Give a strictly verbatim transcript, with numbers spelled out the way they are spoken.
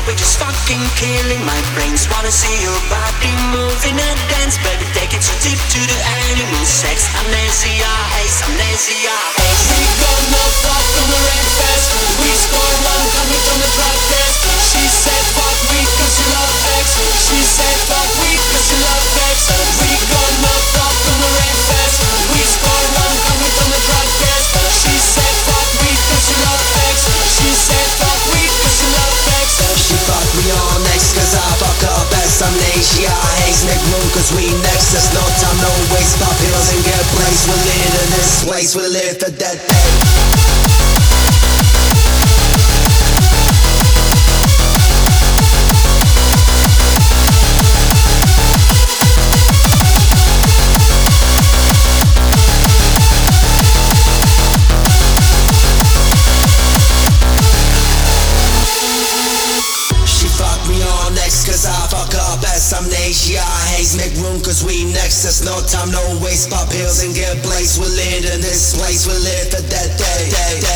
we're just fucking killing. My brains wanna see your body moving and dance. Baby, take it so deep to the animal sex. Amnesia, haze, amnesia, haze. We gonna fuck on the red fest. We scored one coming from the drug test. She said fuck we cause you love sex. She said fuck we cause you love sex. We gonna fuck on the red fest. We scored one coming from the drug test. She said fuck we cause you love sex. She said fuck we cause you love sex. She fucked me on next cause I fuck her best. Amnesia, haze, make room cause we next. There's no time, no waste. Pop pills and get placed. We live in this place, we live for that day. Cause I fuck her best. Amnesia, haze, make room cause we next. There's no time, no waste. Pop pills and get blazed. We live in this place, we live for that day, day, day.